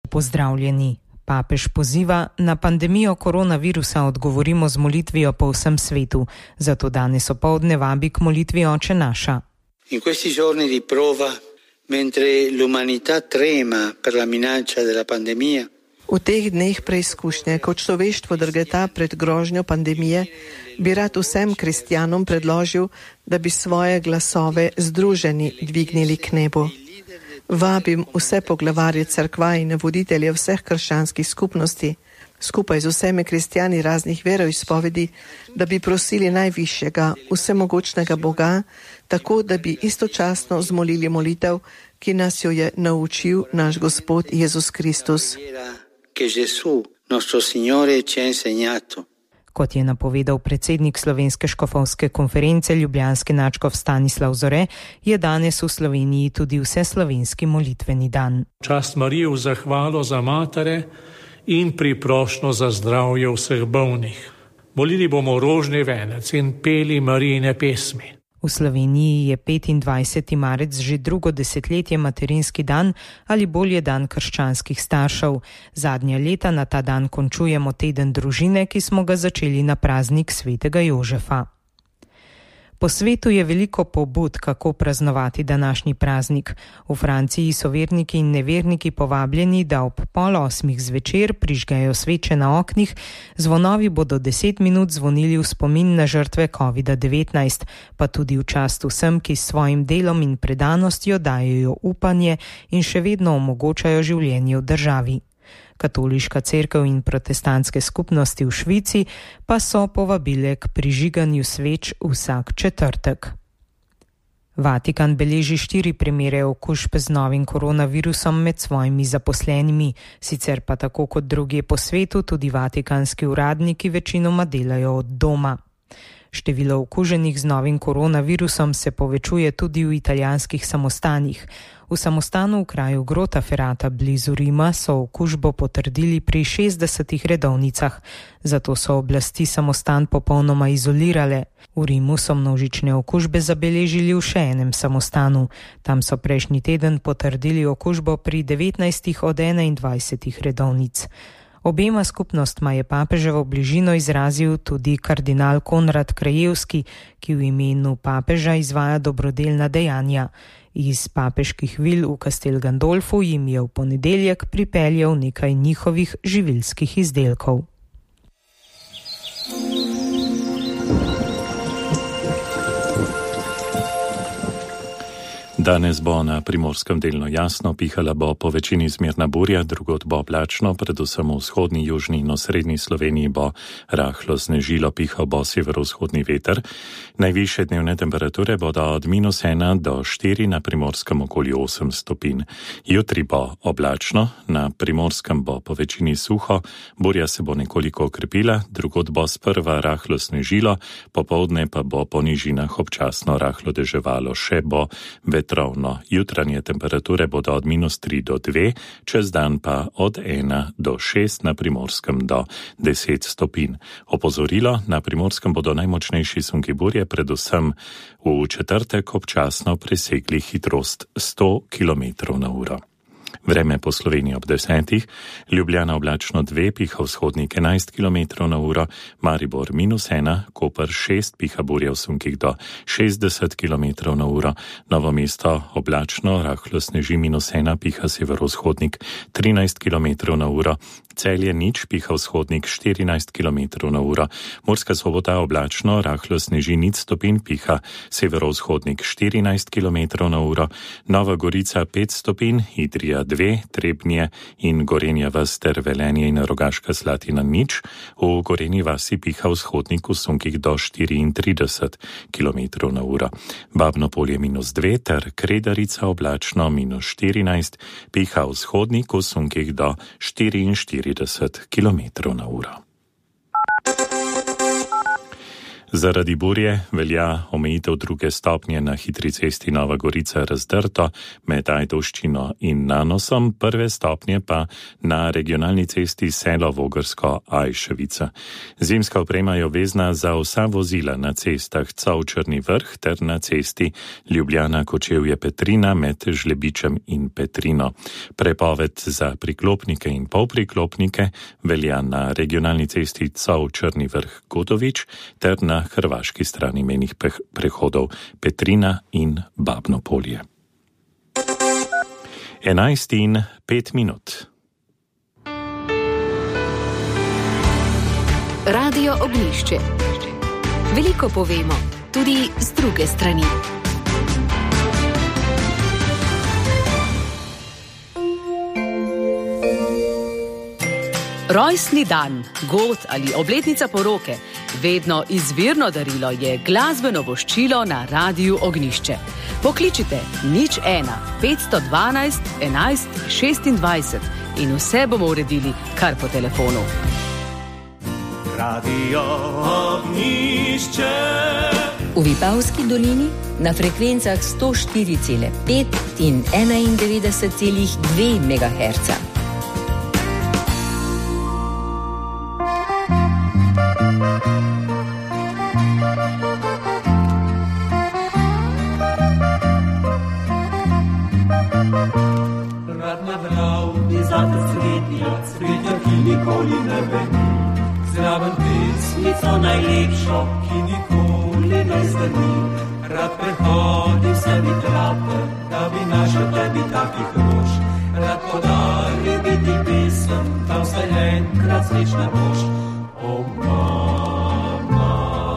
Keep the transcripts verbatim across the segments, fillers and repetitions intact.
Pozdravljeni. Papež poziva, na pandemijo koronavirusa odgovorimo z molitvijo po vsem svetu, zato danes opoldne vabi k molitvi Oče naša. In questi giorni di prova, mentre l'umanità trema per la minaccia della pandemia, v teh dneh preizkušnje, ko človeštvo drgeta pred grožnjo pandemije, bi rad vsem kristjanom predložil, da bi svoje glasove združeni dvignili k nebu. Vabim vse poglavarje cerkva in voditelje vseh krščanskih skupnosti, skupaj z vsemi kristjani raznih veroizpovedi, da bi prosili najvišjega, vsemogočnega Boga, tako da bi istočasno zmolili molitev, ki nas jo je naučil naš Gospod Jezus Kristus. Kot je napovedal predsednik Slovenske škofovske konference ljubljanski nadškof Stanislav Zore, je danes v Sloveniji tudi vseslovenski molitveni dan. Čast Mariji v zahvalo za matere in priprošnjo za zdravje vseh bolnih. Molili bomo rožni venec in peli Marijine pesmi. V Sloveniji je petindvajseti marec že drugo desetletje materinski dan ali bolje dan krščanskih staršev. Zadnja leta na ta dan končujemo teden družine, ki smo ga začeli na praznik svetega Jožefa. Po svetu je veliko pobud, kako praznovati današnji praznik. V Franciji so verniki in neverniki povabljeni, da ob pol osmih zvečer prižgejo sveče na oknih, zvonovi bodo deset minut zvonili v spomin na žrtve kovida devetnajst, pa tudi v čast vsem, ki s svojim delom in predanostjo dajejo upanje in še vedno omogočajo življenje v državi. Katoliška cerkev in protestantske skupnosti v Švici pa so povabile k prižiganju sveč vsak četrtek. Vatikan beleži štiri primere okužb z novim koronavirusom med svojimi zaposlenimi, sicer pa tako kot drugje po svetu tudi vatikanski uradniki večinoma delajo od doma. Število okuženih z novim koronavirusom se povečuje tudi v italijanskih samostanih. V samostanu v kraju Grottaferrata blizu Rima so okužbo potrdili pri šestdesetih redovnicah, zato so oblasti samostan popolnoma izolirale. V Rimu so množične okužbe zabeležili v še enem samostanu. Tam so prejšnji teden potrdili okužbo pri devetnajstih od enaindvajsetih redovnic. Obema skupnostma je papeževo bližino izrazil tudi kardinal Konrad Krajewski, ki v imenu papeža izvaja dobrodelna dejanja. Iz papeških vil v Castel Gandolfu jim je v ponedeljek pripeljal nekaj njihovih živilskih izdelkov. Danes bo na Primorskem delno jasno, pihala bo po večini zmerna burja, drugod bo oblačno, predvsem v vzhodni, južni in osrednji Sloveniji bo rahlo snežilo, pihal bo severovzhodni veter. Najvišje dnevne temperature bodo od minus ena do štiri, na Primorskem okoli osem stopinj. Jutri bo oblačno, na Primorskem bo po večini suho, burja se bo nekoliko okrepila, drugod bo sprva rahlo snežilo, popoldne pa bo po nižinah občasno rahlo deževalo, še bo veter. Jutranje temperature bodo od minus tri do dve, čez dan pa od ena do šest, na Primorskem do deset stopinj. Opozorilo, na Primorskem bodo najmočnejši sunki burje, predvsem v četrtek občasno presegli hitrost sto kilometrov na uro. Vreme po Sloveniji ob desetih, Ljubljana oblačno dve, piha vzhodnik enajst kilometrov na uro, Maribor minus ena, Koper šest, piha burja v sunkih do šestdeset kilometrov na uro, Novo mesto oblačno, rahlo sneži minus ena, piha severovzhodnik trinajst kilometrov na uro, Celje nič, piha vzhodnik štirinajst kilometrov na uro, Murska Sobota oblačno, rahlo sneži nič stopinj, piha severovzhodnik štirinajst kilometrov na uro, Nova Gorica pet stopinj, Idrija dve, Trebnje in Gorenja vas ter Velenje in Rogaška Slatina nič, v Gorenji vasi piha vzhodnik v sunkih do štiriintrideset kilometrov na uro. Babno Polje minus dve ter Kredarica oblačno minus štirinajst, piha vzhodnik v sunkih do štiriinštirideset kilometrov na uro. Zaradi burje velja omejitev druge stopnje na hitri cesti Nova Gorica Razdrto med Ajdovščino in Nanosom, prve stopnje pa na regionalni cesti Selo Vogrsko-Ajševica. Zimska oprema je obvezna za vsa vozila na cestah Cov-Črni Vrh ter na cesti Ljubljana-Kočevje-Petrina med Žlebičem in Petrino. Prepoved za priklopnike in polpriklopnike velja na regionalni cesti Cov-Črni Vrh-Godovič ter na hrvaški strani mejnih prehodov Petrina in Babno Polje. enajst in pet minut. Radio Ognjišče. Veliko povemo, tudi z druge strani. Rojstni dan, god ali obletnica poroke, vedno izvirno darilo je glasbeno voščilo na Radiu Ognjišče. Pokličite nič ena, petsto dvanajst, enajst, šestindvajset in vse bomo uredili kar po telefonu. Radio Ognjišče. V Vipavski dolini na frekvencah sto štiri cela pet in enaindevetdeset cela dve megaherca. Zraven pesmico najlepšo, ki nikoli ne zveni. Rad prehodi sebi trape, da bi našel tebi takih rož. Rad podari biti pesem, da vsaj enkrat srečna boš. O mama,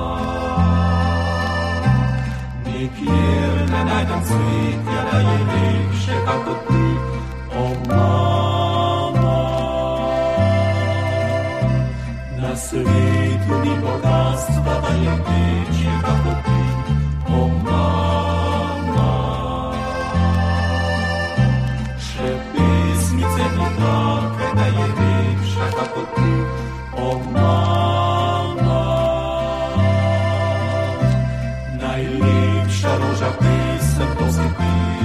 nikjer ne najdem cvetja, da je lepše kako ti. O mama, na svetu ni bogatstva, da je večje kako ti. O mama, še pesmice ni take, da je lepša kako ti. O mama, najlepša roža pesem, to si ti.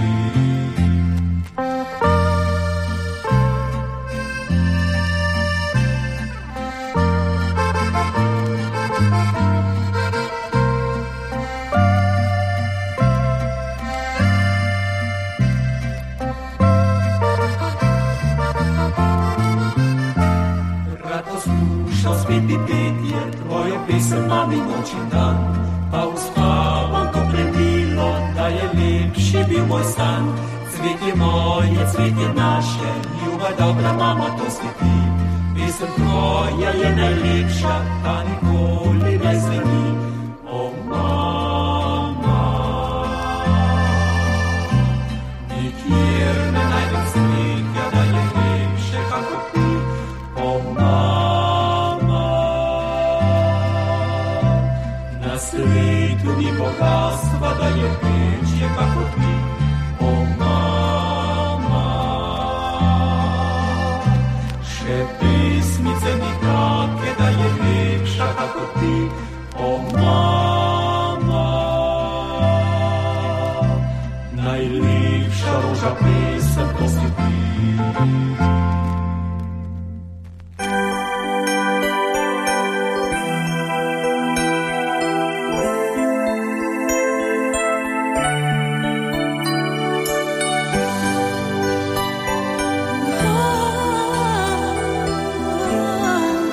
Tvojo pesem mami noč in dan, pa uspavam to prebilo, da je lepši bil moj san. Cvet je moje, cvet je naše, ljuba dobra mama, to si ti. Pesem tvoja je najlepša, ta nikoli ne zveni. O mama, nikjer ne najdem cvetja, da je lepše kako ti. O mama, na svetu ni bogatstva, da je večje kako ti. O mama, še pesmice ni take, da je lepša kako ti. O mama, najlepša roža pesem, to si ti. Oh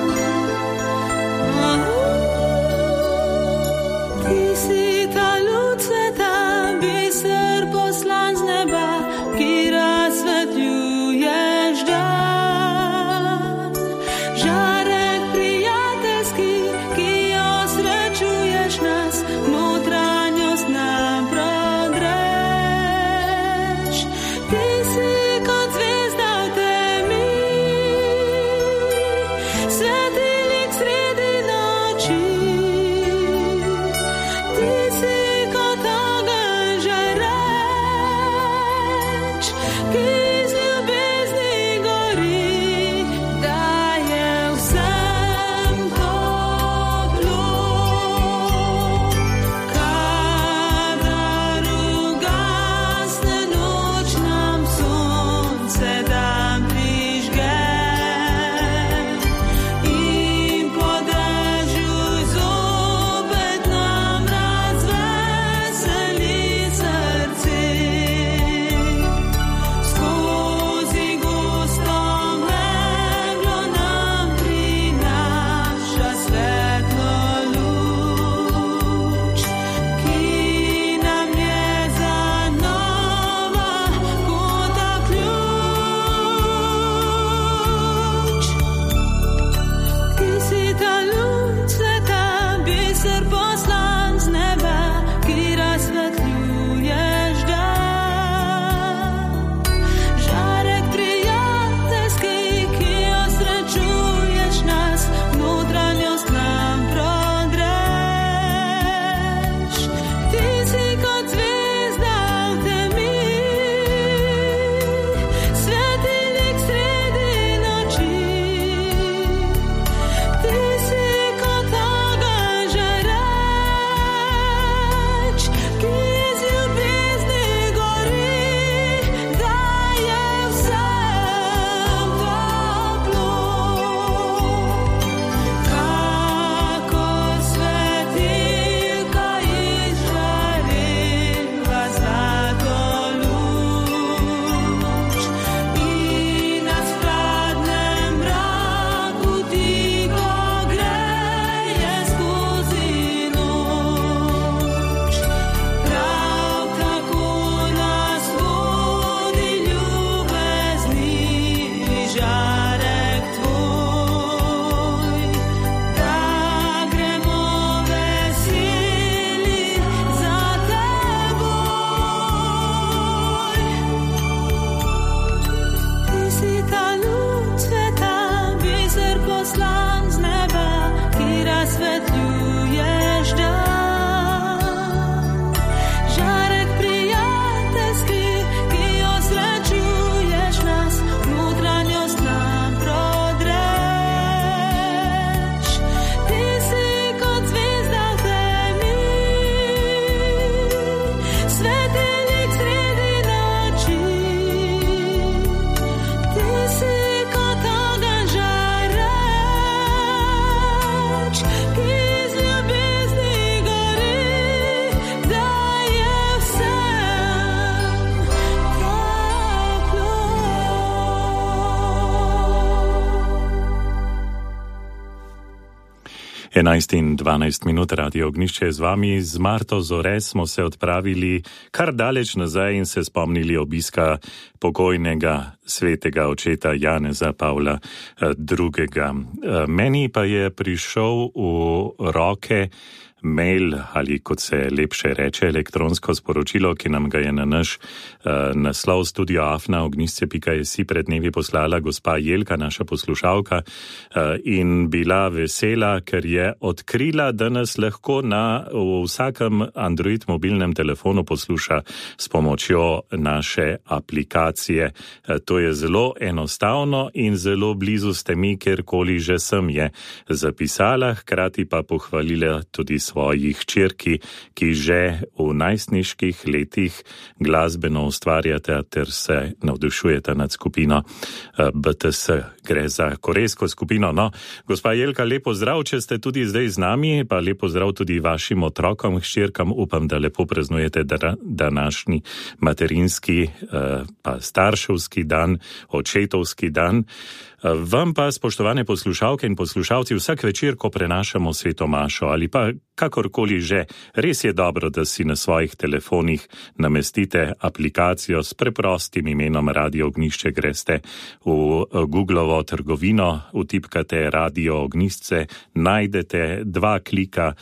enajst in dvanajst minut Radio Ognišče je z vami. Z Marto Zore smo se odpravili kar daleč nazaj in se spomnili obiska pokojnega svetega očeta Janeza Pavla drugega. Meni pa je prišel v roke mail, ali kot se lepše reče, elektronsko sporočilo, ki nam ga je na naš uh, naslov studio afna ognisce pika si pred dnevi poslala gospa Jelka, naša poslušalka, uh, in bila vesela, ker je odkrila, da nas lahko na vsakem Android mobilnem telefonu posluša s pomočjo naše aplikacije. Uh, to je zelo enostavno in zelo blizu ste mi, kjerkoli že sem, je zapisala, hkrati pa pohvalila tudi svojih hčerki, ki že v najstniških letih glasbeno ustvarjata ter se navdušujeta nad skupino B T S. Gre za korejsko skupino. No, gospa Jelka, lepo zdrav, če ste tudi zdaj z nami, pa lepo zdrav tudi vašim otrokom, hčerkam. Upam, da lepo praznujete današnji materinski pa starševski dan, očetovski dan. Vam pa, spoštovane poslušalke in poslušalci, vsak večer, ko prenašamo sveto mašo ali pa kakorkoli že, res je dobro, da si na svojih telefonih namestite aplikacijo s preprostim imenom Radio Ognišče. Greste v Googlovo trgovino, vtipkate Radio Ognišče, najdete dva klika,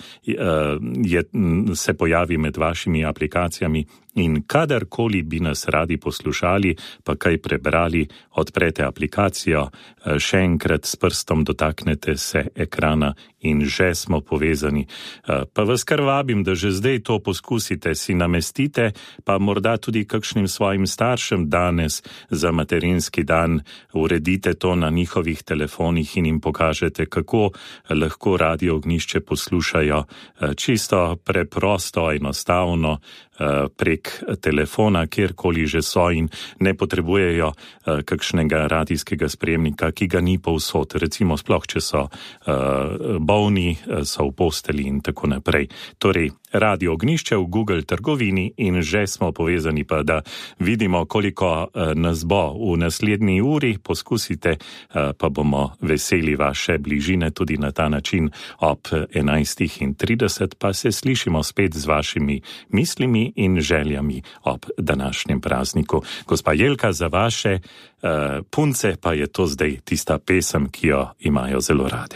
je, se pojavi med vašimi aplikacijami. In kadarkoli bi nas radi poslušali, pa kaj prebrali, odprete aplikacijo, še enkrat s prstom dotaknete se ekrana in že smo povezani. Pa vas kar vabim, da že zdaj to poskusite, si namestite, pa morda tudi kakšnim svojim staršem danes za materinski dan uredite to na njihovih telefonih in jim pokažete, kako lahko Radio Ognišče poslušajo čisto preprosto, enostavno, prek telefona, kjerkoli že so, in ne potrebujejo kakšnega radijskega sprejemnika, ki ga ni povsod, recimo sploh, če so bolni, so v posteli in tako naprej. Torej, Radio Ognišče v Google trgovini in že smo povezani, pa da vidimo, koliko nas bo v naslednji uri. Poskusite, pa bomo veseli vaše bližine tudi na ta način ob enajst trideset, pa se slišimo spet z vašimi mislimi in željami ob današnjem prazniku. Gospa Jelka, za vaše uh, punce pa je to zdaj tista pesem, ki jo imajo zelo rade.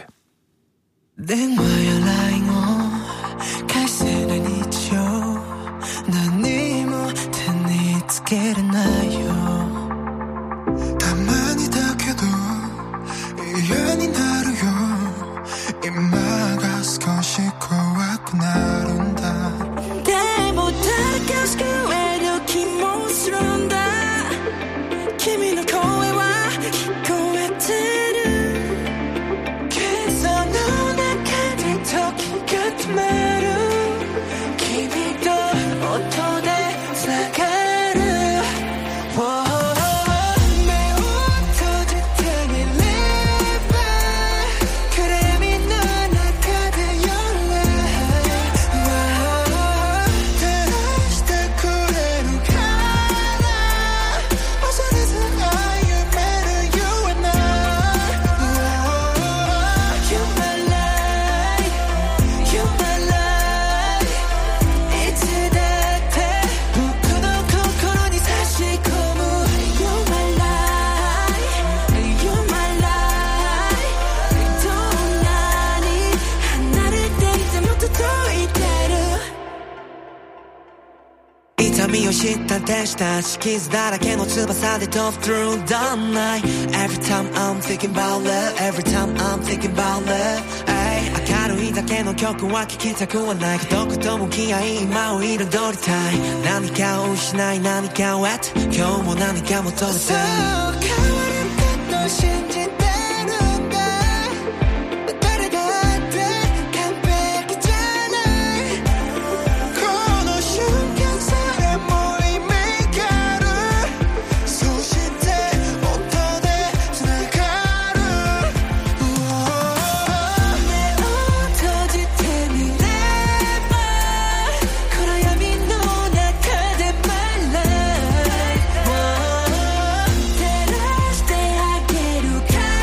Kiss だらけの翼で飛ぶ through the night. Every time I'm thinking about love, every time I'm thinking about love. 明るいだけの曲は聴きたくはない。どことも気合い今を彩りたい。何かを失い何かを得て、今日も何か求めて。そう変わるかと信じて照らしてあげるか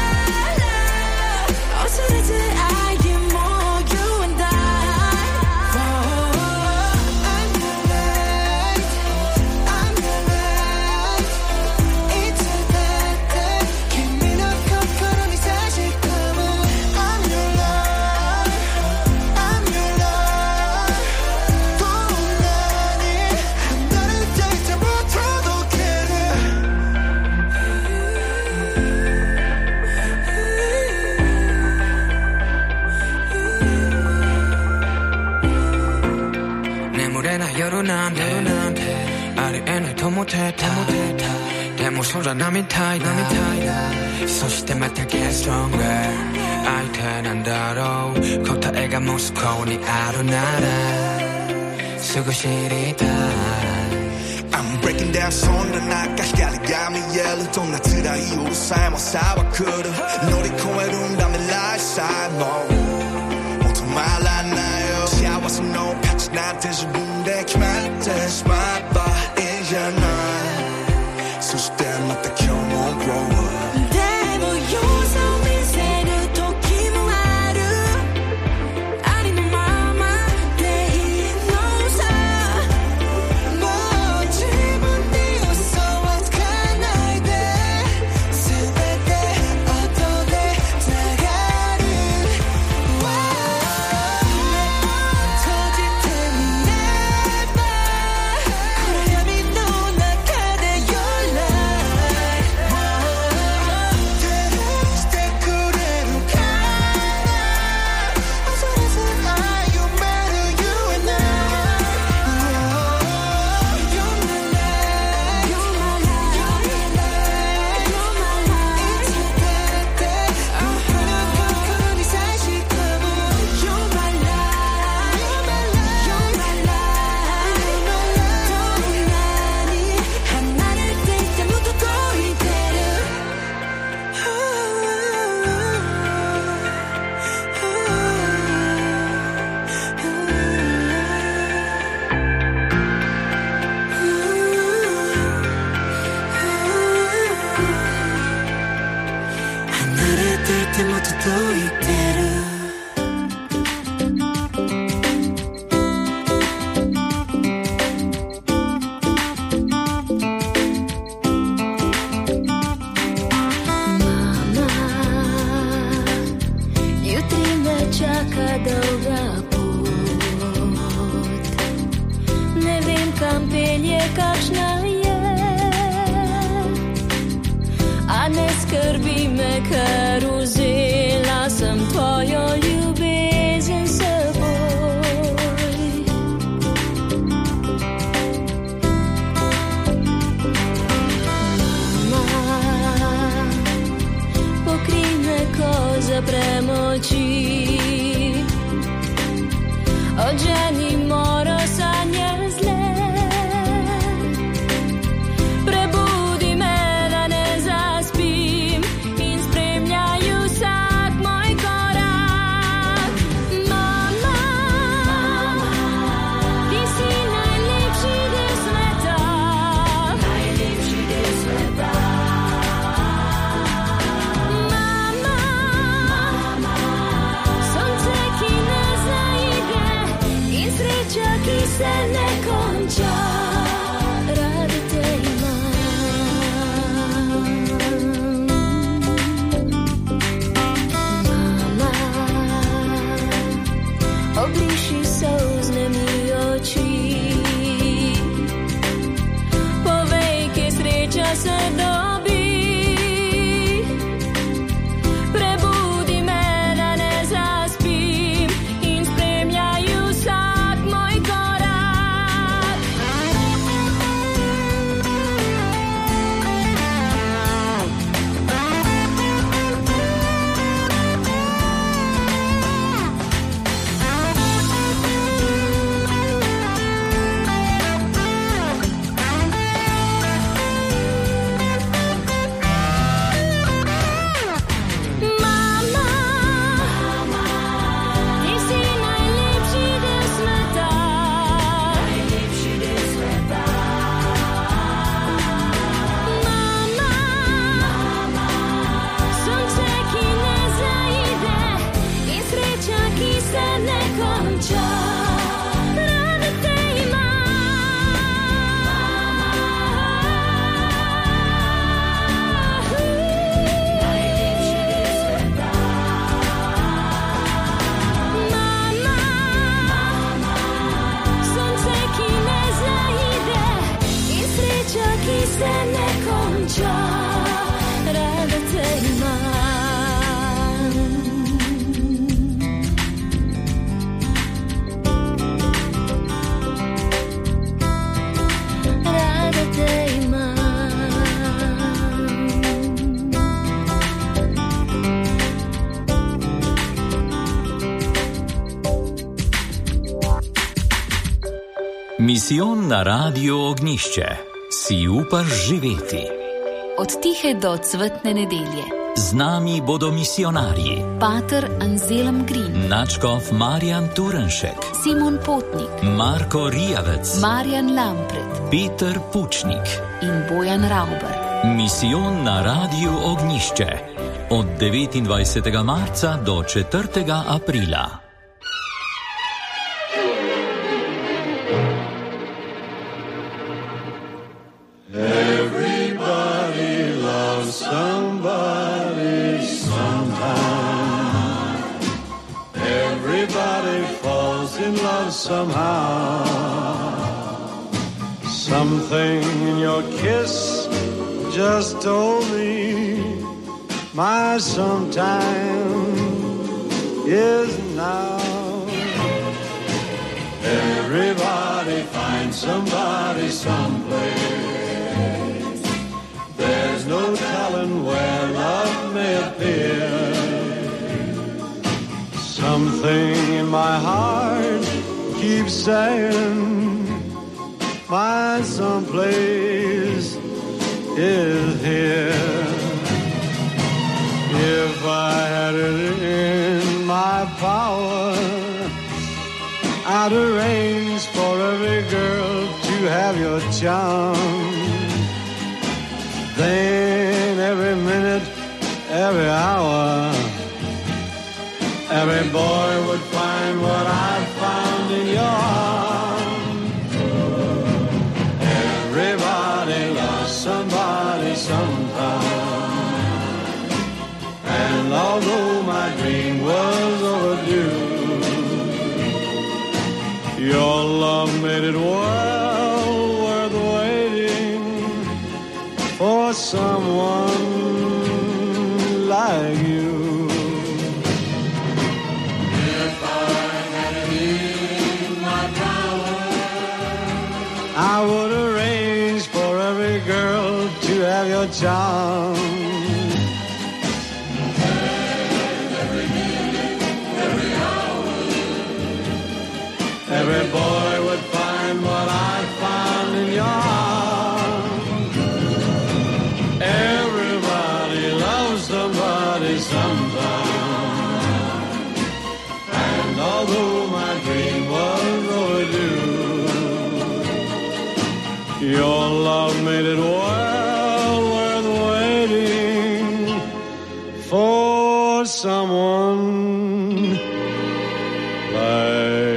夜なんてありえないと思ってたでもそうじゃないみたいだそしてまた Get stronger 相手なんだろう答えがモスコにあるならすぐ知りたい I'm breaking down そんな中光が見えるどんな辛い夜さえもさは来る乗り越えるんだ未来さえももう止まらないよ幸せの価値なんて自分で決まってしまえばいいじゃないそしてまた今日も grow up It's Misijon na Radiu Ognjišče. Si upaš živeti? Od tihe do cvetne nedelje. Z nami bodo misionarji. Pater Anselm Green, nadškof Marjan Turnšek, Simon Potnik, Marko Rijavec, Marjan Lampret, Peter Pučnik in Bojan Rauber. Misijon na Radiu Ognjišče. Od devetindvajsetega marca do četrtega aprila. Everybody loves somebody sometime. Everybody falls in love somehow. Something in your kiss just told me my sometime is now. Everybody finds somebody someplace. There's no telling where love may appear. Something in my heart keeps saying my someplace is here. If I had it in my power, I'd arrange for every girl to have your charm. Then every minute, every hour, every boy would find what I found in your arms. Everybody lost somebody sometime. And although my dream was overdue, your love made it well worth waiting for someone like you. If I had it in my power, I would arrange for every girl to have your charm. Every boy would find what I found in your arms. Everybody loves somebody sometime. And although my dream was overdue, your love made it well worth waiting for someone like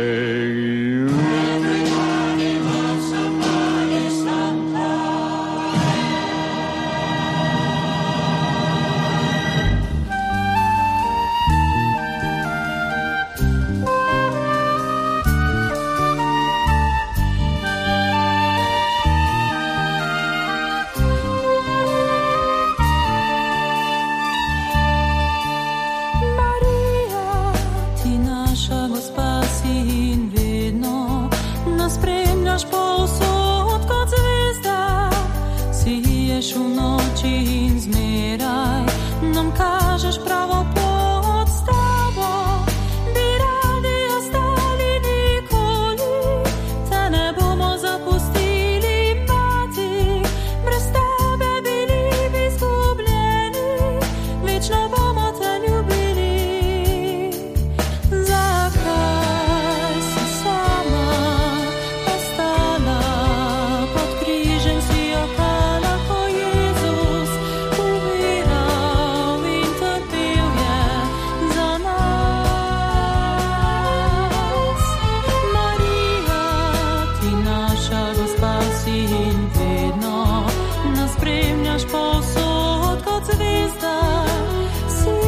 Nas spremljaš povsod kot zvezda, si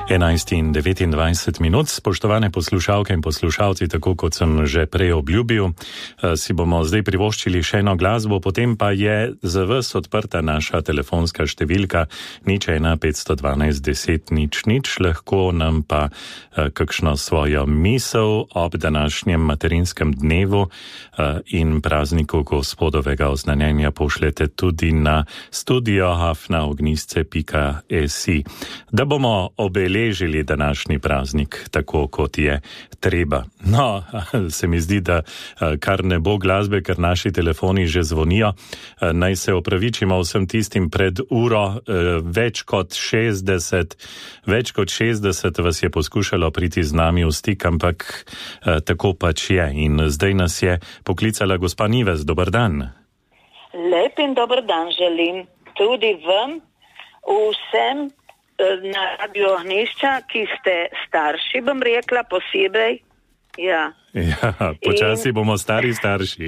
enajst in devetindvajset minut, spoštovane poslušalke in poslušalci, tako kot sem že prej obljubil, si bomo zdaj privoščili še eno glasbo, potem pa je za vas odprta naša telefonska številka nič ena petsto dvanajst deset nič nič, lahko nam pa kakšno svojo misel ob današnjem materinskem dnevu in prazniku gospodovega oznanjenja pošljete tudi na studio hafna ognjišče pika si, da bomo obeležili današnji praznik tako, kot je treba. No, se mi zdi, da kar ne bo glasbe, ker naši telefoni že zvonijo. Naj se opravičimo vsem tistim pred uro, več kot šestdeset, več kot šestdeset vas je poskušalo priti z nami v stik, ampak tako pač je. In zdaj nas je poklicala gospa Nives. Dobar dan. Lep in dober dan želim tudi vam, vsem na Radio Ognjišča, ki ste starši, bom rekla, posebej. Ja, ja počasi in... bomo stari starši.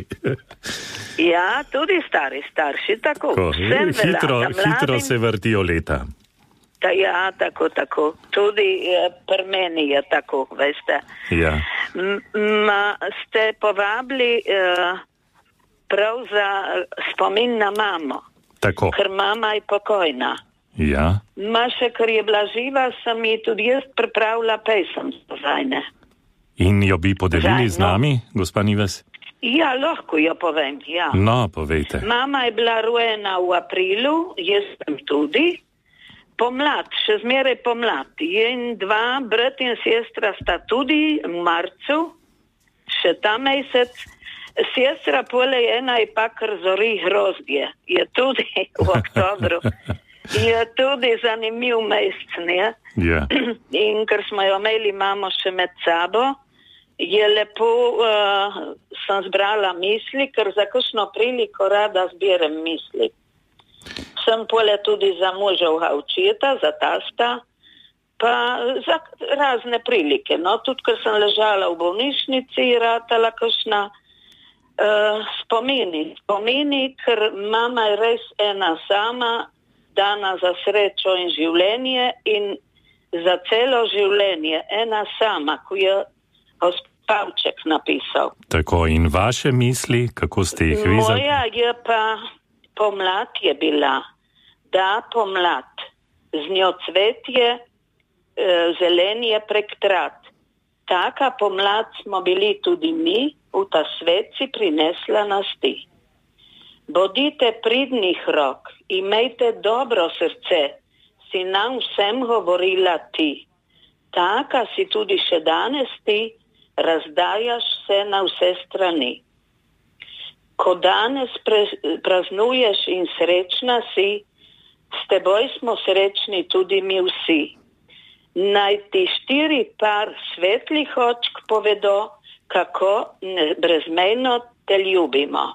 Ja, tudi stari starši, tako. Ko, hitro, velata, hitro se vrtijo leta. Ta, ja, tako, tako. Tudi eh, pri meni je tako, veste. Ja. Ma, ste povabili eh, prav za spomin na mamo. Tako. Ker mama je pokojna. Ja. Ma še, ker je bila živa, sem ji tudi jaz pripravila pesem zajne. In jo bi podelili Zaj, z nami, no. Gospa Nives? Ja, lahko jo povem, ja. No, povejte. Mama je bila rojena v aprilu, jaz sem tudi. Pomlad, še zmeraj pomlad. In dva brat in sestra sta tudi v marcu, še ta mesec. Sestra pole ena je pa kar zori grozdje. Je tudi v oktobru. Je tudi zanimiv mesec, ne? Ja. In ker smo jo imeli mamo še med sabo, je lepo, uh, sem zbrala misli, ker za kakšno priliko rada zbirem misli. Sem pole tudi za moževga očeta, za tasta, pa za razne prilike. No, tudi ker sem ležala v bolnišnici, ratala kakšna uh, spomini. Spomini, ker mama je res ena sama, dana za srečo in življenje in za celo življenje. Ena sama, ko je Pavček napisal. Tako, in vaše misli, kako ste jih vi? Moja je pa pomlad je bila. Da, pomlad. Z njo cvetje, zelenje prek trat. Taka pomlad smo bili tudi mi, v ta svet si prinesla nas ti. Bodite pridnih rok, imejte dobro srce, si nam vsem govorila ti. Taka si tudi še danes ti, razdajaš vse na vse strani. Ko danes praznuješ in srečna si, s teboj smo srečni tudi mi vsi. Naj ti štiri par svetlih očk povedo, kako brezmejno te ljubimo.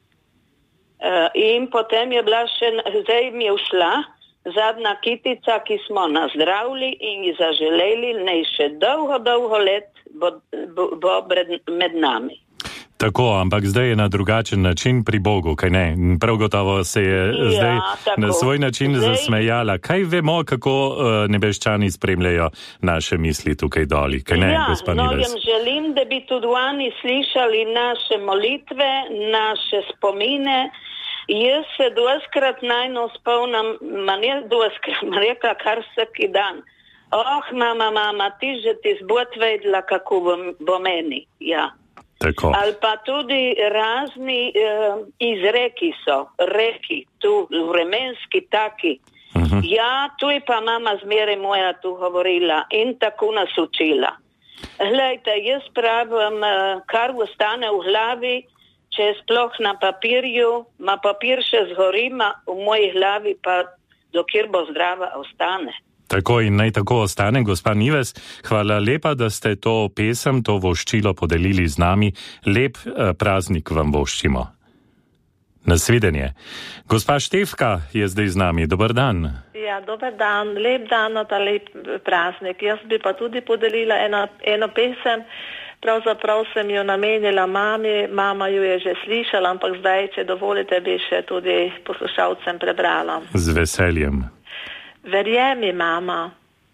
Uh, in potem je bila še, zdaj mi je všla zadnja kitica, ki smo nazdravili in ji zaželeli, naj še dolgo, dolgo let bo, bo, bo med nami. Tako, ampak zdaj je na drugačen način pri Bogu, kaj ne? Prav gotovo se je ja, zdaj tako. Na svoj način zdaj... zasmejala. Kaj vemo, kako uh, nebeščani spremljajo naše misli tukaj doli? Kaj ne, ja, gospa no, Nives? jim želim, da bi tudi oni slišali naše molitve, naše spomine. Jaz se doskrat najno spomnim, ma ne doskrat, ma rekla kar vsaki dan. Oh, mama, mama, ti že ti zbot vedla, kako bo meni, ja. Tako. Ali pa tudi razni uh, izreki so, reki, tu vremenski taki. Uh-huh. Ja, tu je pa mama zmeraj moja tu govorila in tako nas učila. Glejte, jaz pravim, uh, kar ostane v glavi, če je sploh na papirju, ma papir še zgori, ma v moji glavi pa dokjer bo zdrava ostane. Tako in naj tako ostane, gospa Nives. Hvala lepa, da ste to pesem, to voščilo podelili z nami. Lep eh, praznik vam voščimo. Nasvidenje. Gospa Štefka je zdaj z nami. Dobar dan. Ja, dober dan. Lep dan na ta lep praznik. Jaz bi pa tudi podelila eno, eno pesem. Pravzaprav sem jo namenila mami. Mama jo je že slišala, ampak zdaj, če dovolite, bi še tudi poslušalcem prebrala. Z veseljem. Verjemi, mama,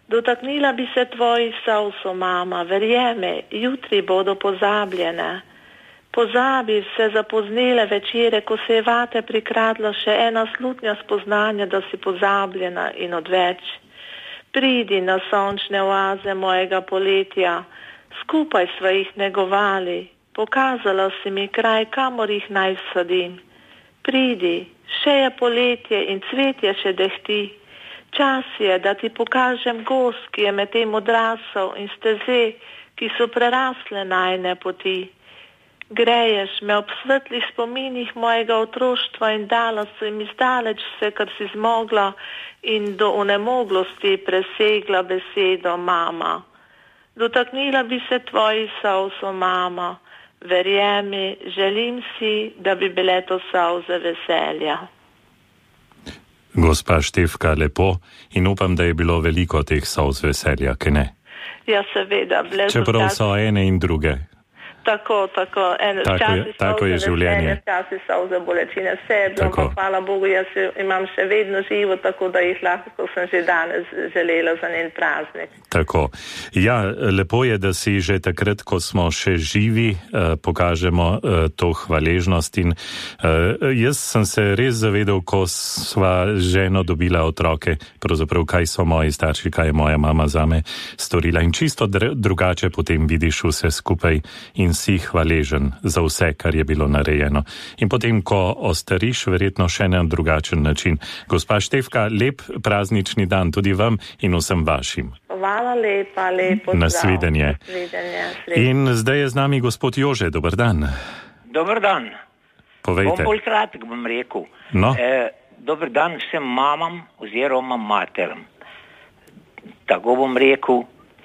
Dotaknila bi se tvojih solz, mama, verjemi, jutri bodo pozabljene. Pozabi vse zapoznele večere, ko se je vate prikradla še ena slutnja spoznanja, da si pozabljena in odveč. Pridi na sončne oaze mojega poletja, skupaj sva jih negovali, pokazala si mi kraj, kamor jih naj sadim. Pridi, še je poletje in cvetje še dehti. Čas je, da ti pokažem gost, ki je med tem odrasel, in steze, ki so prerasle najne poti. Greješ me ob svetlih spominih mojega otroštva in dala si mi zdaleč vse, kar si zmogla, in do onemoglosti presegla besedo mama. Dotaknila bi se tvojih solz, mama, verjemi, želim si, da bi bile to solze veselja. Gospa Štefka, lepo, in upam, da je bilo veliko teh solz veselja, ke ne? Ja, seveda. Čeprav so ene in druge. Tako, tako. En, tako, je, tako je življenje. Včasih solze bolečine, vse je bilo, pa hvala Bogu, jaz imam še vedno živo, tako da jih lahko sem že danes želela za njen praznik. Tako. Ja, lepo je, da si že takrat, ko smo še živi, eh, pokažemo eh, to hvaležnost in eh, jaz sem se res zavedal, ko sva ženo dobila otroke, pravzaprav kaj so moji starši, kaj je moja mama zame storila in čisto dr- drugače potem vidiš vse skupaj in si hvaležen za vse, kar je bilo narejeno. In potem, ko ostariš, verjetno še na drugačen način. Gospa Štefka, lep praznični dan tudi vam in vsem vašim. Hvala lepa, lepo zdrav. Nasvidenje. In zdaj je z nami gospod Jože, dober dan. Dober dan. Povejte. Bom bolj kratek, bom rekel. No? E, dober dan vsem mamam oziroma materam. Tako bom rekel,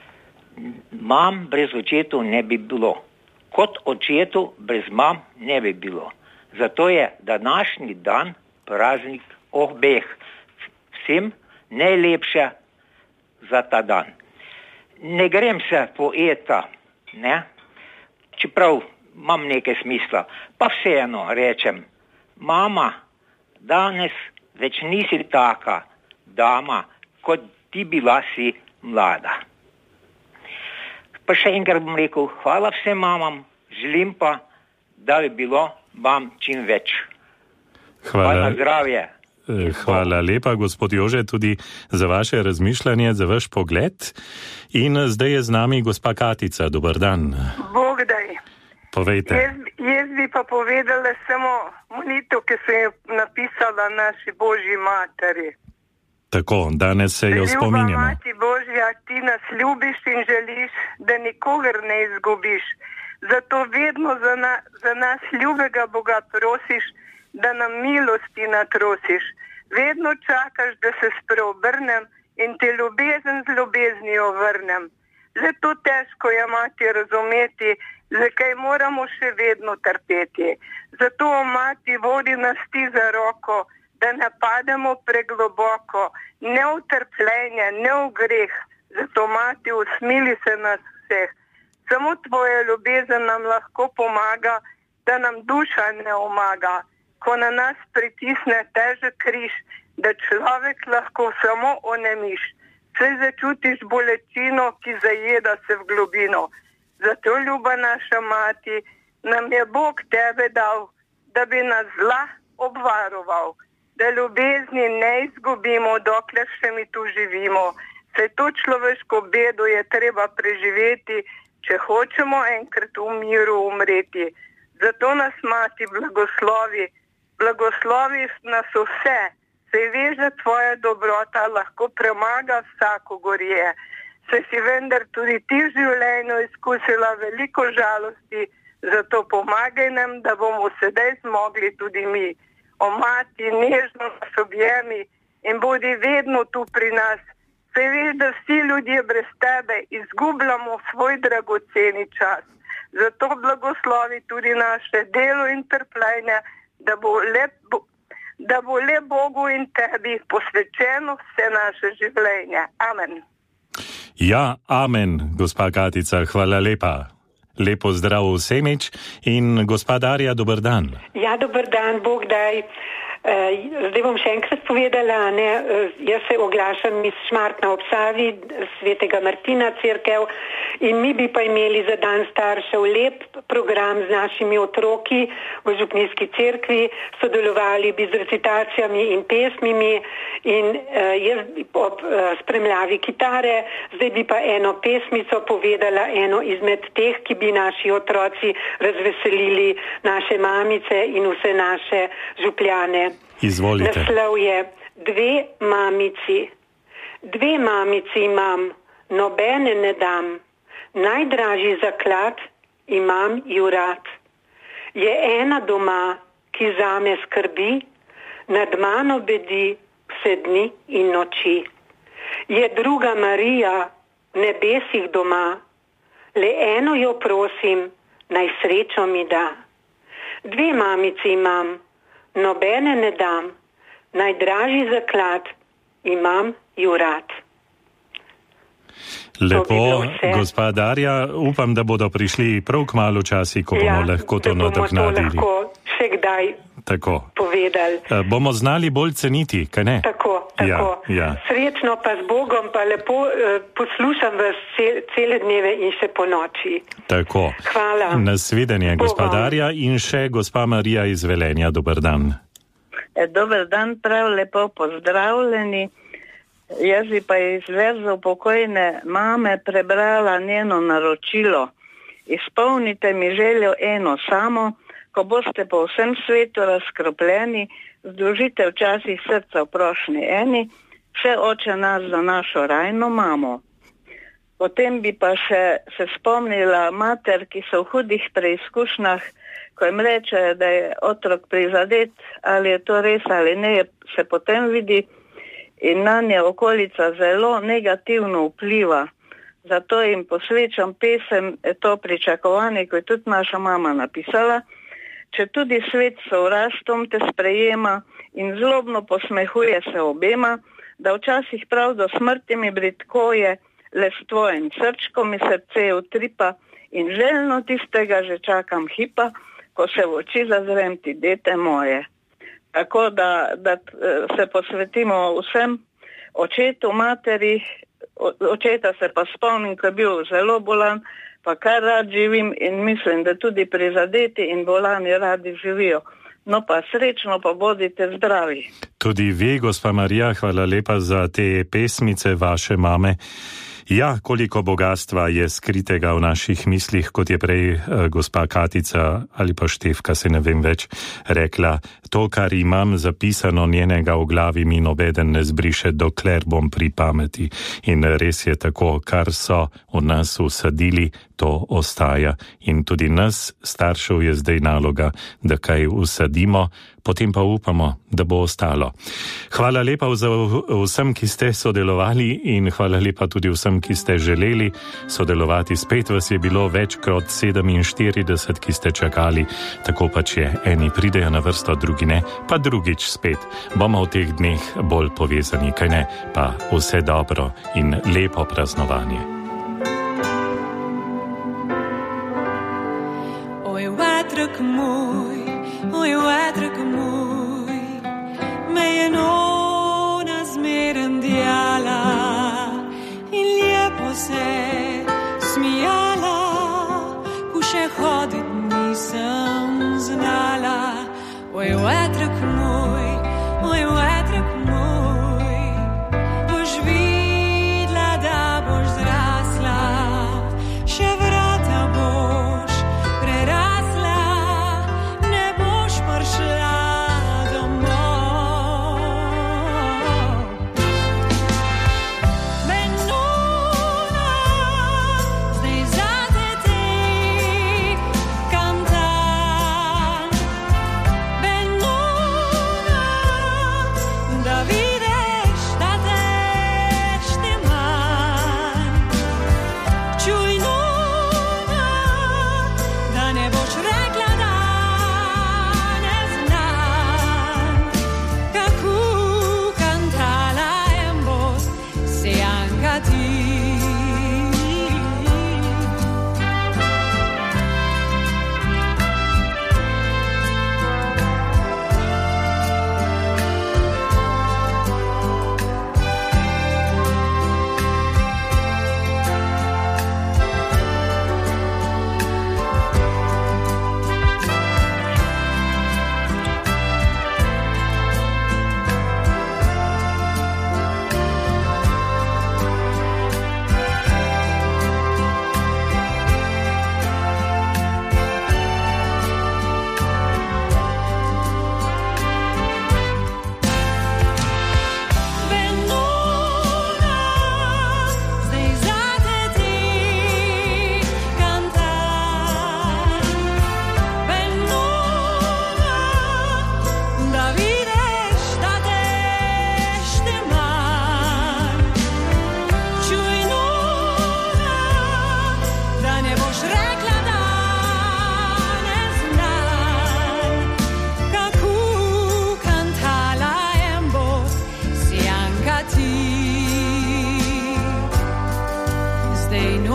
mam brez očetov ne bi bilo. Kot očetov brez mam ne bi bilo. Zato je današnji dan praznik obeh. Vsem najlepše za ta dan. Ne grem se poeta, ne? Čeprav imam nekaj smisla, pa vseeno rečem, mama, danes več nisi taka dama, kot ti bila si mlada. Pa še enkrat bom rekel, hvala vsem mamam, želim pa, da bi bilo vam čim več. Hvala, hvala zdravje. Hvala lepa, gospod Jože, tudi za vaše razmišljanje, za vaš pogled. In zdaj je z nami gospa Katica, dober dan. Bog daj. Povejte. Jaz, jaz bi pa povedala samo molitev, ki se je napisala naši Božji materi. Tako, danes se jo spominjamo. Ljuba mati Božja, ti nas ljubiš in želiš, da nikogar ne izgubiš. Zato vedno za, na, za nas ljubega Boga prosiš, da nam milosti natrosiš. Vedno čakaš, da se spreobrnem in te ljubezen z ljubeznijo vrnem. Zato težko je mati razumeti, zakaj moramo še vedno trpeti. Zato mati vodi nas ti za roko, da ne pademo pregloboko, ne v trpljenje, ne v greh. Zato mati, usmili se nas vseh. Samo tvoja ljubezen nam lahko pomaga, da nam duša ne omaga. Ko na nas pritisne težek križ, da človek lahko samo onemiš. Saj začutiš bolečino, ki zajeda se v globino. Zato, ljuba naša mati, nam je Bog tebe dal, da bi nas zla obvaroval. Da ljubezni ne izgubimo, dokler še mi tu živimo. Saj to človeško bedo je treba preživeti, če hočemo enkrat v miru umreti. Zato nas mati blagoslovi, blagoslovi nas vse, saj veš, da tvoja dobrota lahko premaga vsako gorje. Saj si vendar tudi ti v življenju izkusila veliko žalosti, zato pomagaj nam, da bomo sedaj zmogli tudi mi. O mati, nežno nas objemi in bodi vedno tu pri nas. Saj veš, da vsi ljudje brez tebe izgubljamo svoj dragoceni čas. Zato blagoslovi tudi naše delo in trpljenje, da bo le, da bo le Bogu in tebi posvečeno vse naše življenje. Amen. Ja, amen, gospa Katica, hvala lepa. Lepo zdrav vsemič in gospa Darja, dober dan. Ja, dober dan, Bog daj. Uh, zdaj bom še enkrat povedala, ne, uh, jaz se oglašam iz Šmartna ob Savi, Svetega Martina cerkev, in mi bi pa imeli za dan staršev lep program z našimi otroki v župnijski cerkvi, sodelovali bi z recitacijami in pesmimi in uh, jaz bi ob uh, spremljavi kitare, zdaj bi pa eno pesmico povedala, eno izmed teh, ki bi naši otroci razveselili naše mamice in vse naše župljane. Izvolite. Naslov je Dve mamici. Dve mamici imam, nobene ne dam. Najdražji zaklad imam ju rad. Je ena doma, ki zame skrbi, nad mano bedi vse dni in noči. Je druga Marija v nebesih doma, le eno jo prosim, naj srečo mi da. Dve mamici imam, nobene ne dam, najdražji zaklad imam ju rad. Lepo, gospa Darja, upam, da bodo prišli prav kmalu časi, ko bomo ja, lahko to nadoknadili. Da bomo to lahko še kdaj tako povedali. E, bomo znali bolj ceniti, kaj ne? Tako, tako. Ja, ja. Srečno pa z Bogom, pa lepo uh, poslušam vas cel, cele dneve in še po noči. Tako. Hvala. Nasvidenje, gospa Darja, in še gospa Marija iz Velenja. Dober dan. E, dober dan, prav lepo pozdravljeni. Jaz bi pa iz verzov pokojne mame prebrala njeno naročilo. Izpolnite mi željo eno samo, ko boste po vsem svetu razkropljeni, združite včasih srca v prošnji eni, vse oče nas za našo rajno mamo. Potem bi pa še se spomnila mater, ki so v hudih preizkušnjah, ko jim reče, da je otrok prizadet, ali je to res ali ne, se potem vidi, in na nje okolica zelo negativno vpliva. Zato jim posvečam pesem To pričakovanje, ko je tudi naša mama napisala. Če tudi svet sovraštvom te sprejema in zlobno posmehuje se obema, da včasih prav do smrti mi bridko je, le s tvojim srčkom mi srce utripa in željno tistega že čakam hipa, ko se v oči zazrem ti, dete moje. Tako da, da se posvetimo vsem, očetu, materi, očeta se pa spomnim, ko je bil zelo bolan, pa kar rad živim in mislim, da tudi prizadeti in bolani radi živijo. No pa srečno, pa bodite zdravi. Tudi vi, gospa Marija, hvala lepa za te pesmice vaše mame. Ja, koliko bogatstva je skritega v naših mislih, kot je prej eh, gospa Katica ali pa Štefka, se ne vem več, rekla, to, kar imam zapisano njenega v glavi, mi nobeden ne zbriše, dokler bom pri pameti. In res je tako, kar so v nas usadili, to ostaja. In tudi nas, staršev, je zdaj naloga, da kaj usadimo, potem pa upamo, da bo ostalo. Hvala lepa za vsem, ki ste sodelovali in hvala lepa tudi vsem, ki ste želeli sodelovati. Spet vas je bilo več kot sedeminštirideset, ki ste čakali. Tako pač je, eni pridejo na vrsto, drugi ne, pa drugič spet. Bomo v teh dneh bolj povezani, kaj ne? Pa vse dobro in lepo praznovanje. Oj, vetrek moj, oj, vetrek moj, me je nona zmeren dijala in lijepo se smijala, ko še hodit nisem znala. Oj, vetrek moj, oj, vetrek moj, boš videla, da boš zrasla, še vrata boš prerasla, ne boš prišla domov. Benuna, zdaj zate te cantam. Benuna, da vidiš, da te štimam. Čuj, nuna, da ne boš rekla, da ne znam, kako cantala en voz se anche ti.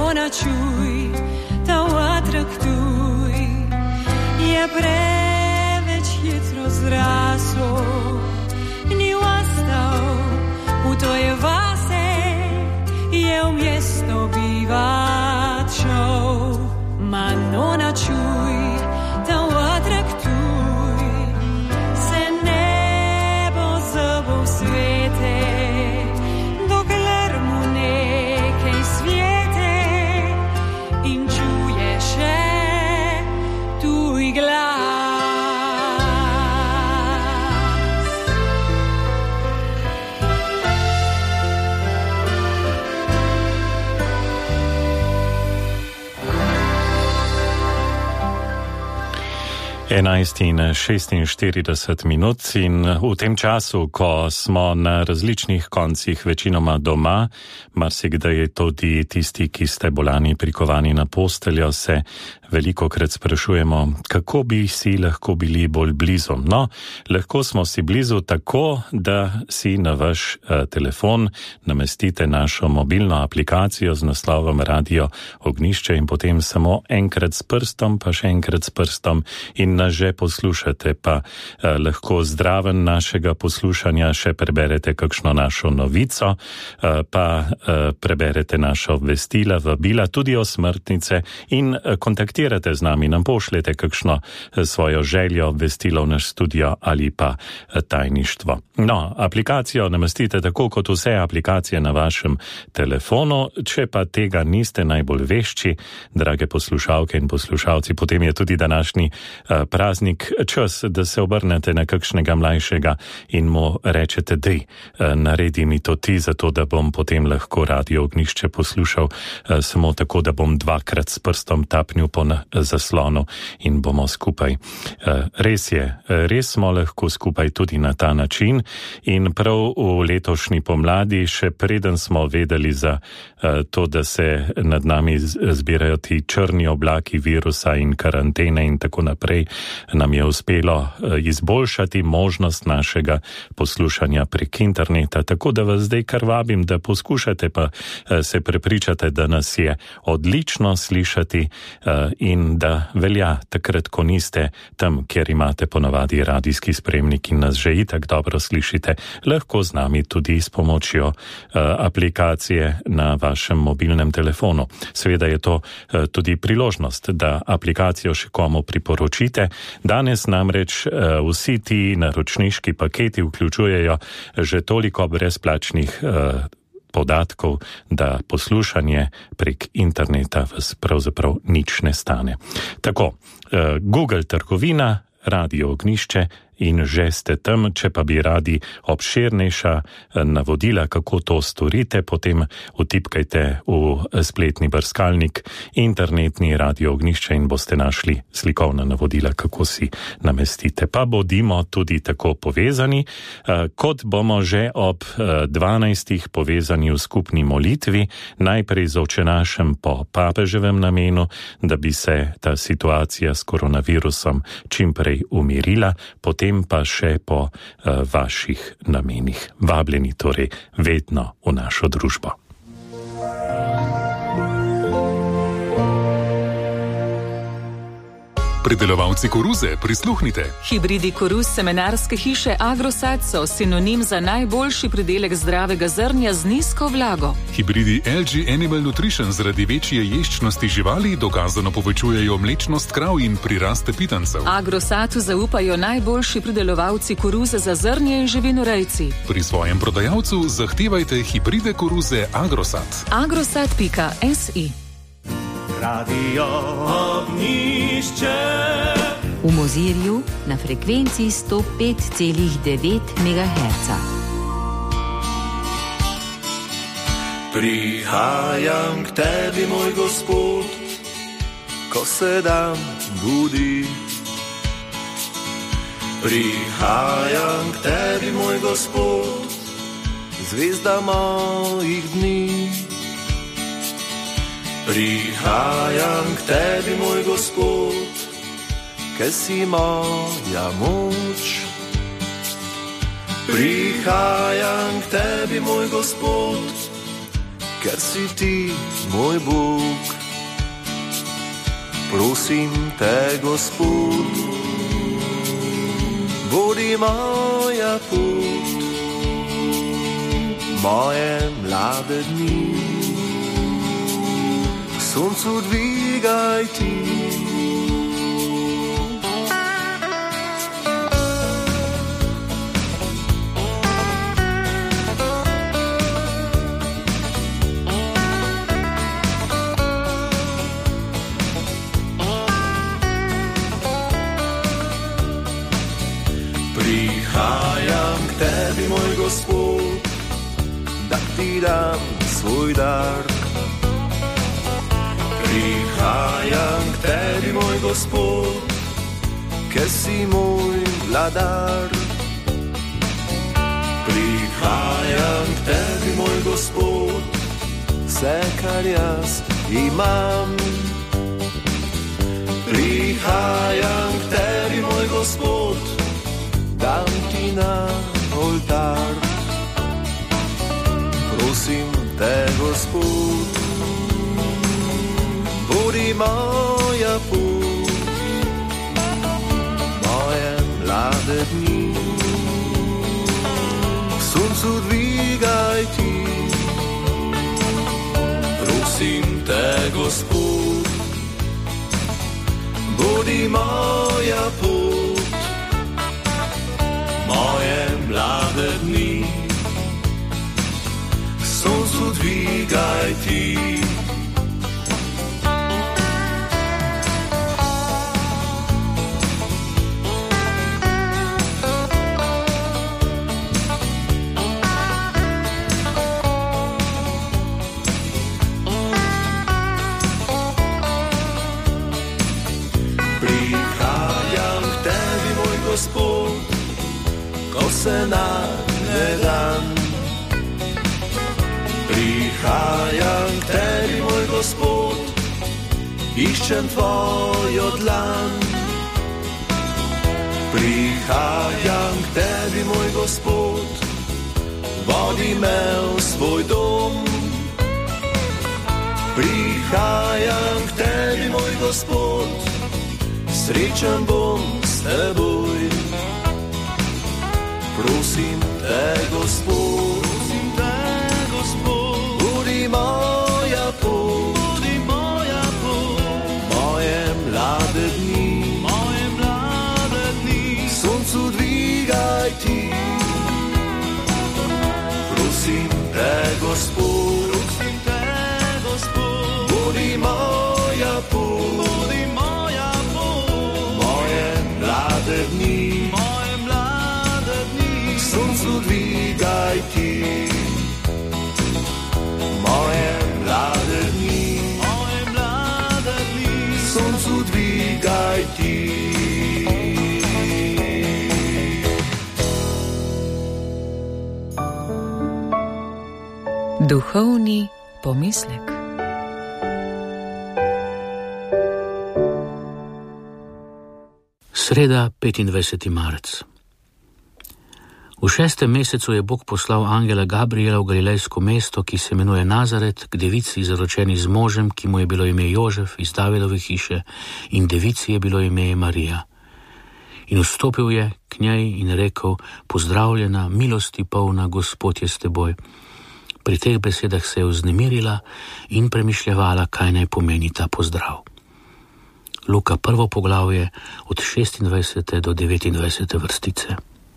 nona čuj, ta otrok tuj je preveč hitro zrasel, ni ostal v tvoje vase, je v mesto bivat šel. Ma nona čuj, ta otrok tuj, se nebo zobov svete, dokler mu nekaj svete in čuje še tuj glas. enajst in šestinštirideset minut in v tem času, ko smo na različnih koncih večinoma doma, marsikdaj tudi tisti, ki ste bolani prikovani na posteljo, se velikokrat sprašujemo, kako bi si lahko bili bolj blizu. No, lahko smo si blizu tako, da si na vaš eh, telefon namestite našo mobilno aplikacijo z naslovom Radio Ognišče in potem samo enkrat s prstom, pa še enkrat s prstom in nas že poslušate, pa eh, lahko zdraven našega poslušanja še preberete kakšno našo novico, eh, pa eh, preberete naša obvestila, vabila, tudi osmrtnice in eh, kontaktirate z nami, nam pošljete kakšno eh, svojo željo, obvestilo v naš studio ali pa eh, tajništvo. No, aplikacijo namestite tako kot vse aplikacije na vašem telefonu, če pa tega niste najbolj vešči, drage poslušalke in poslušalci, potem je tudi današnji eh, praznik čas, da se obrnete na kakšnega mlajšega in mu rečete, dej, naredi mi to ti, zato da bom potem lahko Radio Ognišče poslušal samo tako, da bom dvakrat s prstom tapnil po zaslonu in bomo skupaj. Res je, res smo lahko skupaj tudi na ta način in prav v letošnji pomladi, še preden smo vedeli za to, da se nad nami zbirajo ti črni oblaki virusa in karantene in tako naprej, nam je uspelo izboljšati možnost našega poslušanja prek interneta, tako da vas zdaj kar vabim, da poskušate pa se prepričate, da nas je odlično slišati in da velja takrat, ko niste tam, kjer imate ponavadi radijski spremnik in nas že itak dobro slišite, lahko z nami tudi s pomočjo aplikacije na vašem mobilnem telefonu. Seveda je to tudi priložnost, da aplikacijo še komu priporočite. Danes namreč vsi ti naročniški paketi vključujejo že toliko brezplačnih podatkov, da poslušanje prek interneta vas pravzaprav nič ne stane. Tako, Google trgovina, Radio Ognišče in že ste tam, če pa bi radi obširnejša navodila, kako to storite, potem vtipkajte v spletni brskalnik internetni Radio Ognišče in boste našli slikovna navodila, kako si namestite. Pa bodimo tudi tako povezani, kot bomo že ob dvanajstih povezani v skupni molitvi, najprej z očenašem po papeževem namenu, da bi se ta situacija s koronavirusom čimprej umirila, potem pa še po uh, vaših namenih. Vabljeni torej vedno v našo družbo. Pridelovalci koruze, prisluhnite. Hibridi koruz semenarske hiše Agrosat so sinonim za najboljši pridelek zdravega zrnja z nizko vlago. Hibridi L G Animal Nutrition zaradi večje ješčnosti živali dokazano povečujejo mlečnost krav in priraste pitancev. Agrosatu zaupajo najboljši pridelovalci koruze za zrnje in živinorejci. Pri svojem prodajalcu zahtevajte hibride koruze Agrosat. agrosat pika si Radio Ognišče. V Mozirju na frekvenci sto pet celih devet megaherca. Prihajam k tebi, moj Gospod, ko se dan budi. Prihajam k tebi, moj Gospod, zvezda mojih dni. Prihajam k tebi, moj Gospod, ker si moja moč. Prihajam k tebi, moj Gospod, ker si ti moj Bog. Prosim te, Gospod, bodi moja pot, moje mlade dni, soncu dvigaj ti. Prihajam k tebi, moj Gospod, da ti dam svoj dar. Prihajam k tebi, moj Gospod, ker si moj vladar. Prihajam k tebi, moj Gospod, vse, kar jaz imam. Prihajam k tebi, moj Gospod, dam ti na oltar. Prosim te, Gospod, bodi moja pot, moje mlade dni, soncu dvigaj ti. Prosim te, Gospod, bodi moja pot, moje mlade dni, soncu dvigaj ti. Prihajam k tebi, moj Gospod, ko se nagne dan. Prihajam k tebi, moj Gospod, iščem tvojo dlan. Prihajam k tebi, moj Gospod, vodi me v svoj dom. Prihajam k tebi, moj Gospod, srečen bom s teboj. Prosim te, Gospod, prosim te, Gospod, bodi moja pot, bodi moja pot, moje mlade dni, moje mlade dni, soncu dvigaj ti. Prosim te, Gospod, prosim te, Gospod, bodi moja pot, bodi moja pot, moje mlade dni, soncu dvigaj ti. Moje mlade dni, moje mlade dni, soncu dvigaj ti. Duhovni pomislek. Sreda, petindvajseti marec. V šestem mesecu je Bog poslal angela Gabriela v galilejsko mesto, ki se imenuje Nazaret, k devici zaročeni z možem, ki mu je bilo ime Jožef iz Davidove hiše, in devici je bilo ime Marija. In vstopil je k njej in rekel: pozdravljena, milosti polna, Gospod je s teboj. Pri teh besedah se je vznemirila in premišljevala, kaj naj pomeni ta pozdrav. Luka prvo poglavje od šestindvajsete do devetindvajsete vrstice.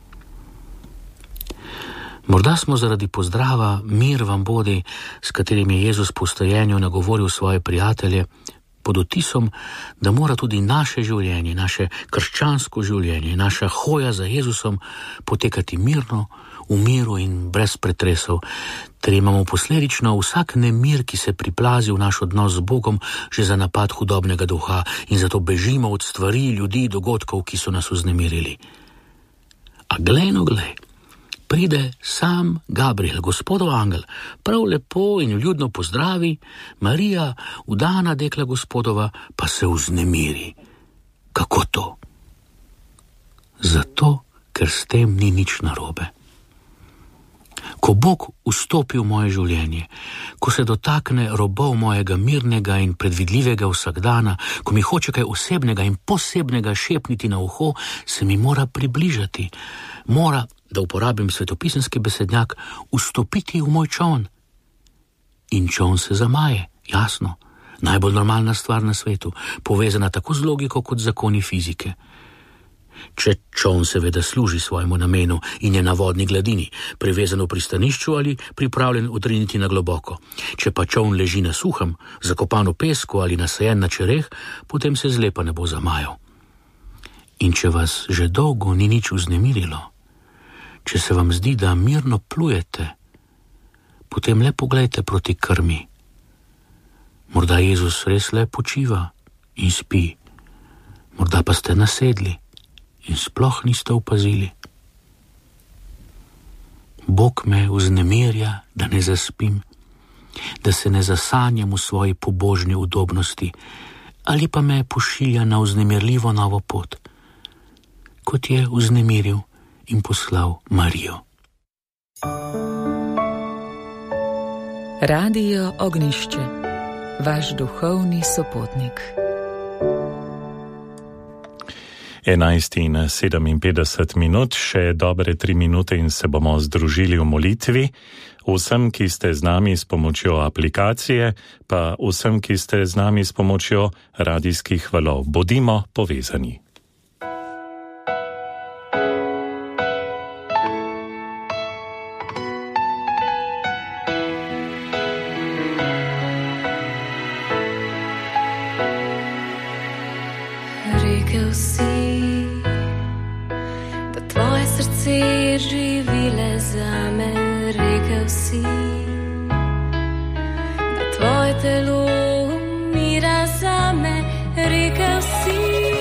Morda smo zaradi pozdrava mir vam bodi, s katerim je Jezus po vstajenju nagovoril svoje prijatelje, pod vtisom, da mora tudi naše življenje, naše krščansko življenje, naša hoja za Jezusom potekati mirno, v miru in brez pretresov, ter imamo posledično vsak nemir, ki se priplazi v naš odnos z Bogom, že za napad hudobnega duha, in zato bežimo od stvari, ljudi, dogodkov, ki so nas vznemirili. A glej no glej, pride sam Gabriel, Gospodov angel, prav lepo in ljudno pozdravi, Marija, udana dekla Gospodova, pa se vznemiri. Kako to? Zato, ker s tem ni nič narobe. Ko Bog vstopi v moje življenje, ko se dotakne robov mojega mirnega in predvidljivega vsakdana, ko mi hoče kaj osebnega in posebnega šepniti na uho, se mi mora približati. Mora, da uporabim svetopisemski besednjak, vstopiti v moj čoln. In čoln se zamaje, jasno. Najbolj normalna stvar na svetu, povezana tako z logiko kot zakoni fizike. Če čoln seveda služi svojemu namenu in je na vodni gladini, privezan v pristanišču ali pripravljen odriniti na globoko. Če pa čoln leži na suhem, zakopan v pesku ali nasajen na čereh, potem se zlepa ne bo zamajal. In če vas že dolgo ni nič vznemirilo, če se vam zdi, da mirno plujete, potem le poglejte proti krmi. Morda Jezus res le počiva in spi, morda pa ste nasedli in sploh niste opazili. Bog me vznemirja, da ne zaspim, da se ne zasanjam v svoji pobožni udobnosti, ali pa me pošilja na vznemirljivo novo pot, kot je vznemiril in poslal Marijo. Radio Ognišče, vaš duhovni sopotnik. enajst in sedeminpetdeset minut, še dobre tri minute in se bomo združili v molitvi. Vsem, ki ste z nami s pomočjo aplikacije, pa vsem, ki ste z nami s pomočjo radijskih valov. Bodimo povezani. Rekel si, tvoje srce živi le zame, rekel si, da tvoje telo umira zame, rekel si,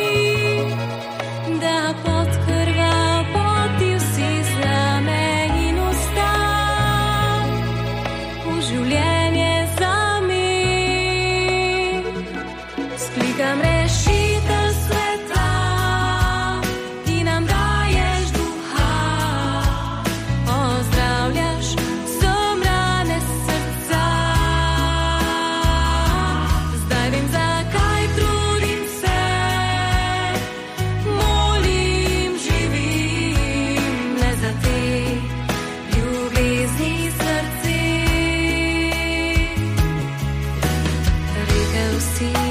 da pod krvjo potil si zame in ostal v življenje zame. Sklikam rešitev sveta, ti nam daješ duha, ozdravljaš zomrane srca. Zdaj vem, zakaj trudim se, molim, živim le za te ljubezni srce. Rekel si,